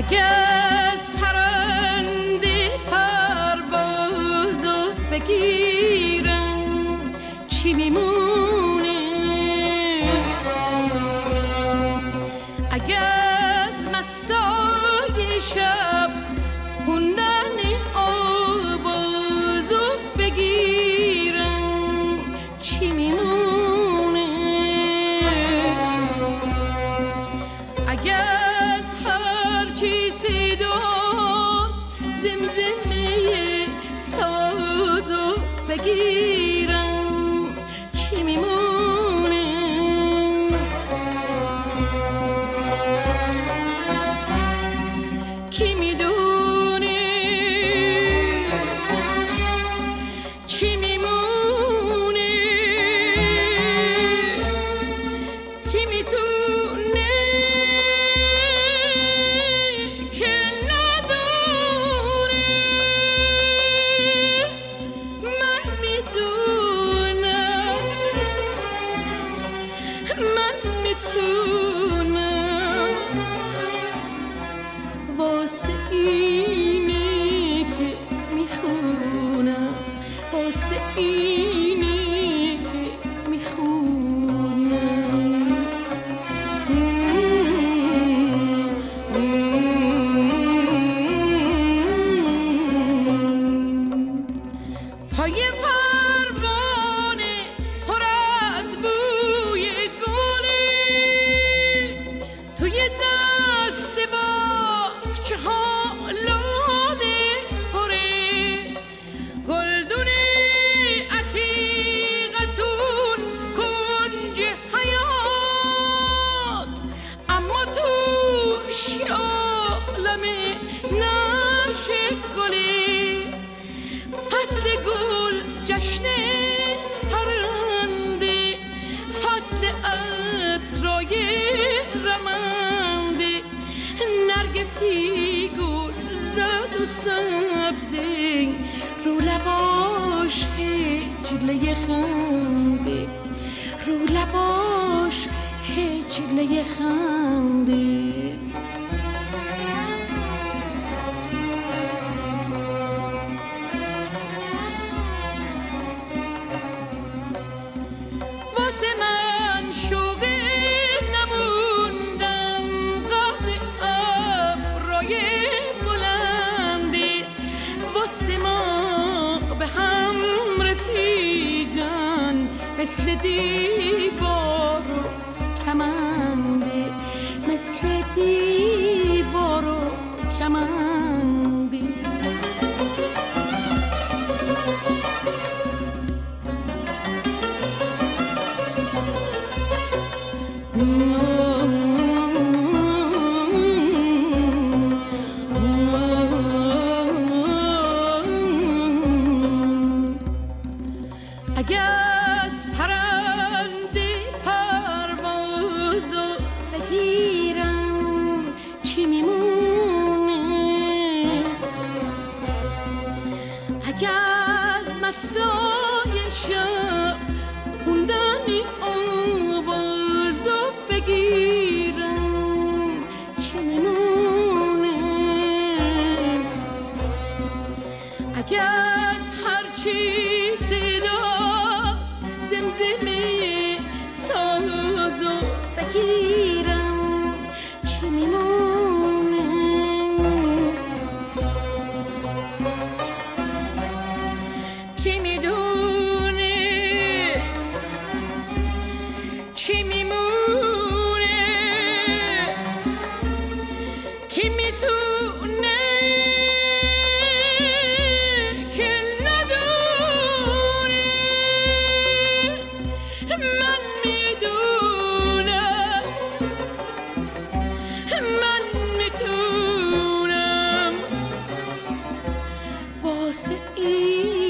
اگه از پرنده پروازو بگیرن چی میمونه؟ اگه از مستای شب خوندن آوازو بگیرن چی میمونه؟ اگه از هر چی صداست زمزمه سازو بگیرن چی میمونه؟ کی میدونه چی میمونه؟ کی میتونه که ندونه؟ من میدونم، من میتونم، واسه اینه که میخونم، واسه اینه که میخونم. پای پروانه پر از بوی گله، توی دست باغچه ها لاله پره، گلدون عتیقتون کنج حیات، اما توش عالم نرش گله. فصل گل جشن پرنده، فصل عطرای رمنده، نرگسی گل زرد و سبزه، رو لباش هجله خنده، رو لباش هجله خنده. واسه من شوق نموندم قد ابرای بلنده، واسه ما به هم رسیدن مثل دیوار و کمنده، مثل دیوار و کمنده. اگه از پرنده پروازو بگیرم چی میمونه؟ اگه از مستای شب خوندن آوازو بگیرم چی میمونه؟ اگه از هر چی صداست زمزمه سازو بگیرم چی میمونه؟ کی میدونه چی میمونه؟ کی میتونه که ندونه؟ من میدونم، من میتونم، واسه این